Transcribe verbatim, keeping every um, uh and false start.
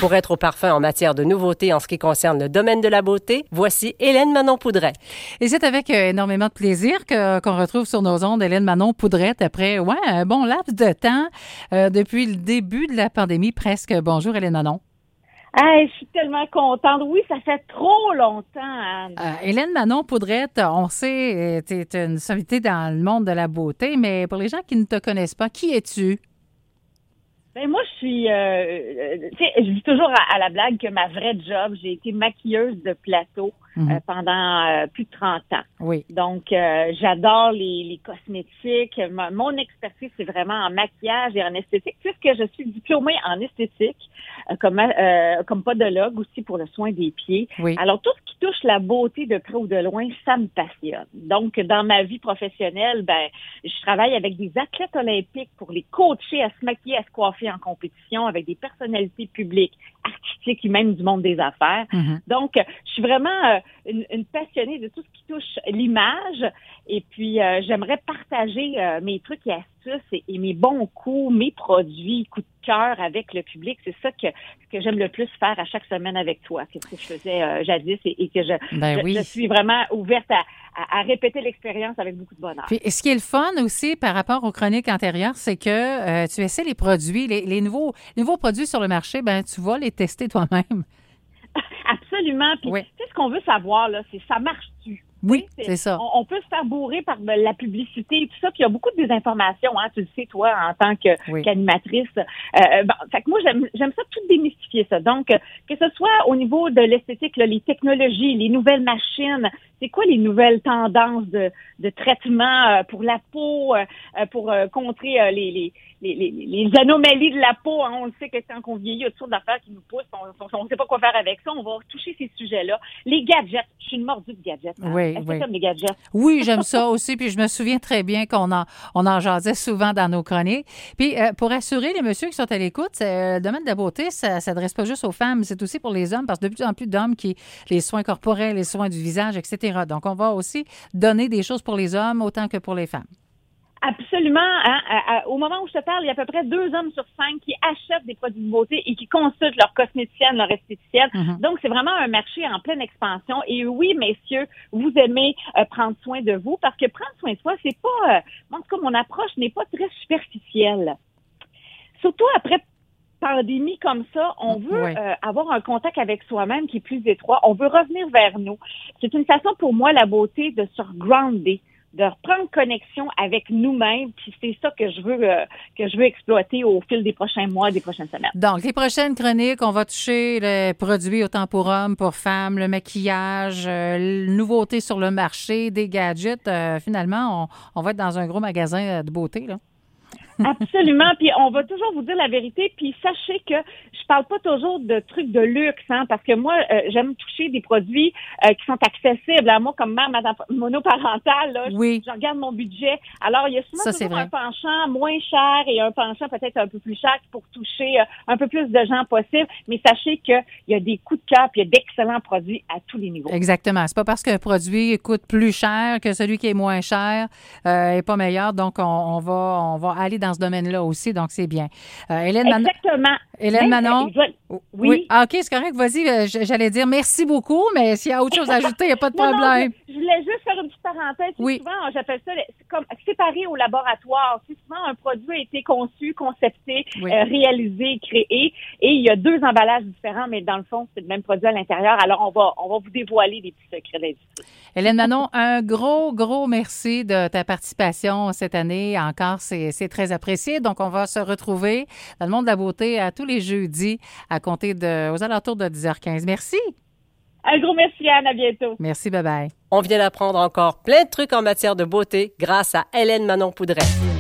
Pour être au parfum en matière de nouveautés en ce qui concerne le domaine de la beauté, voici Hélène Manon-Poudret. Et c'est avec euh, énormément de plaisir que, qu'on retrouve sur nos ondes Hélène Manon-Poudret après ouais, un bon laps de temps euh, depuis le début de la pandémie presque. Bonjour Hélène Manon. Hey, je suis tellement contente. Oui, ça fait trop longtemps, Anne. Euh, Hélène Manon-Poudret, on sait, tu es une sommité dans le monde de la beauté, mais pour les gens qui ne te connaissent pas, qui es-tu? Ben moi, je suis, euh, tu sais, je dis toujours à, à la blague que ma vraie job, j'ai été maquilleuse de plateau mm-hmm. euh, pendant euh, plus de trente ans. Oui. Donc, euh, j'adore les, les cosmétiques. Ma, mon expertise, c'est vraiment en maquillage et en esthétique, puisque je suis diplômée en esthétique euh, comme euh, comme podologue aussi pour le soin des pieds. Oui. Alors, tout ce qui touche la beauté de près ou de loin, ça me passionne. Donc, dans ma vie professionnelle, ben, je travaille avec des athlètes olympiques pour les coacher à se maquiller, à se coiffer en compétition avec des personnalités publiques, artistiques et même du monde des affaires. Mm-hmm. Donc, je suis vraiment euh, une, une passionnée de tout ce qui touche l'image et puis euh, j'aimerais partager euh, mes trucs et astuces et, et mes bons coups, mes produits, coups de cœur avec le public. C'est ça que, que j'aime le plus faire à chaque semaine avec toi. C'est ce que je faisais euh, jadis et, et que je, ben je, oui. je suis vraiment ouverte à, à, à répéter l'expérience avec beaucoup de bonheur. Puis, ce qui est le fun aussi par rapport aux chroniques antérieures, c'est que euh, tu essaies les produits, les, les nouveaux, les nouveaux produits sur le marché, ben tu vas les tester toi-même. Absolument. Puis, oui. tu sais, ce qu'on veut savoir, là, c'est ça marche-tu? Oui, c'est, c'est ça. On, on peut se faire bourrer par de la publicité et tout ça, puis il y a beaucoup de désinformation, hein, tu le sais, toi, en tant que, oui. qu'animatrice. Euh, bon, fait que moi, j'aime, j'aime ça tout démystifier ça. Donc, que ce soit au niveau de l'esthétique, là, les technologies, les nouvelles machines, c'est quoi les nouvelles tendances de, de traitement euh, pour la peau, euh, pour euh, contrer euh, les, les, les, les, les anomalies de la peau. Hein, on le sait que quand on vieillit, il y a toutes sortes d'affaires qui nous poussent, on ne sait pas quoi faire avec ça, on va toucher ces sujets-là. Les gadgets, je suis une mordue de gadgets. Hein. Oui, Est-ce oui. que tu aimes les gadgets? Oui, j'aime ça aussi, puis je me souviens très bien qu'on en, on en jasait souvent dans nos chroniques. Puis euh, pour assurer les messieurs qui sont à l'écoute, euh, le domaine de la beauté, ça ne s'adresse pas juste aux femmes, c'est aussi pour les hommes, parce que de plus en plus d'hommes qui les soins corporels, les soins du visage, et cetera. Donc, on va aussi donner des choses pour les hommes autant que pour les femmes. Absolument. Hein? À, à, au moment où je te parle, il y a à peu près deux hommes sur cinq qui achètent des produits de beauté et qui consultent leur cosméticienne, leur esthéticienne. Mm-hmm. Donc, c'est vraiment un marché en pleine expansion. Et oui, messieurs, vous aimez euh, prendre soin de vous parce que prendre soin de soi, c'est pas... Euh, en tout cas, mon approche n'est pas très superficielle. Surtout après pandémie comme ça, on veut oui. euh, avoir un contact avec soi-même qui est plus étroit. On veut revenir vers nous. C'est une façon pour moi, la beauté, de se regrounder, de reprendre connexion avec nous-mêmes, puis c'est ça que je veux euh, que je veux exploiter au fil des prochains mois, des prochaines semaines. Donc, les prochaines chroniques, on va toucher les produits autant pour hommes, pour femmes, le maquillage, euh, nouveautés sur le marché, des gadgets. Euh, finalement, on, on va être dans un gros magasin de beauté, là. Absolument, puis on va toujours vous dire la vérité, puis sachez que je parle pas toujours de trucs de luxe, hein, parce que moi, euh, j'aime toucher des produits euh, qui sont accessibles. À moi, comme mère monoparentale, là, oui. je, je regarde mon budget. Alors, il y a souvent Ça, toujours c'est un penchant moins cher et un penchant peut-être un peu plus cher pour toucher euh, un peu plus de gens possible, mais sachez qu'il y a des coups de cœur, puis il y a d'excellents produits à tous les niveaux. Exactement. C'est pas parce qu'un produit coûte plus cher que celui qui est moins cher euh, est pas meilleur, donc on, on va on va aller dans ce domaine-là aussi, donc c'est bien. Euh, Hélène Exactement. Manon. Hélène Même, Manon. Je... Oui. oui. Ah, OK, c'est correct. Vas-y, j'allais dire merci beaucoup, mais s'il y a autre chose à ajouter, il n'y a pas de non, problème. Non, je, je voulais juste faire une petite parenthèse. Oui. Souvent, j'appelle ça comme séparé au laboratoire. C'est souvent un produit a été conçu, concepté, oui. euh, réalisé, créé, et il y a deux emballages différents, mais dans le fond, c'est le même produit à l'intérieur. Alors, on va, on va vous dévoiler des petits secrets d'industrie. Hélène Manon, un gros, gros merci de ta participation cette année. Encore, c'est, c'est très apprécié. Donc, on va se retrouver dans le monde de la beauté à tous les jeudis à compter de, aux alentours de dix heures quinze. Merci. Un gros merci, Anne. À bientôt. Merci. Bye-bye. On vient d'apprendre encore plein de trucs en matière de beauté grâce à Hélène Manon-Poudret.